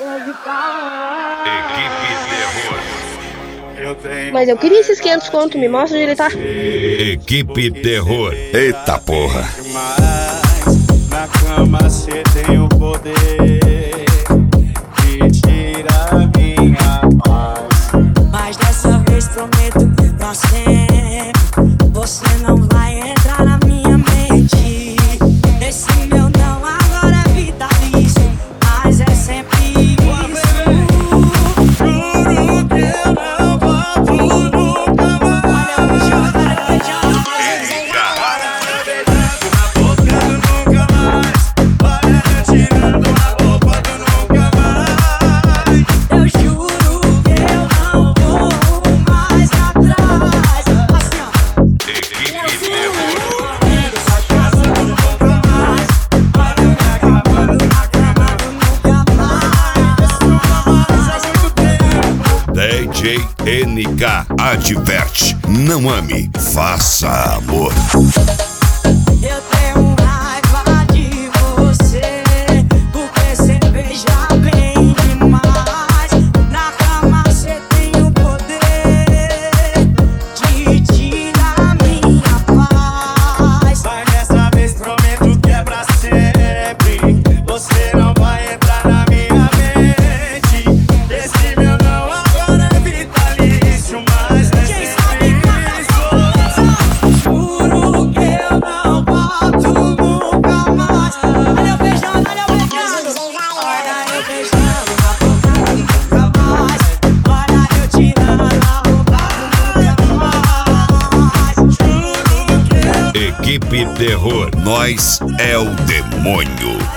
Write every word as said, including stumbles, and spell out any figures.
Mas eu queria esses quinhentos conto, me mostra onde ele tá. Equipe Terror. Eita porra. Na cama cê tem o poder de tirar minha paz. Mas dessa vez prometo pra sempre, você não vai entrar na minha mente. Esse meu não agora é vitalício, mas é sempre isso. Juro que eu não volto nunca mais. Olha o bicho, olha o beijão. D J N K adverte: não ame, faça amor. Eu tenho raiva de você, porque cê beija bem demais. Na cama cê tem o poder de tirar minha paz. Mas dessa vez prometo que é pra sempre, você não vai entrar na minha mente. Esse meu não agora é vitalício, mas é Quem sabe sempre isso. Juro que eu não volto nunca mais. Olha eu beijando, olha eu beijando. Olha eu beijando na boca, nunca mais. Olha eu tirando a roupa, nunca mais. Equipe Terror. Nós é o demônio.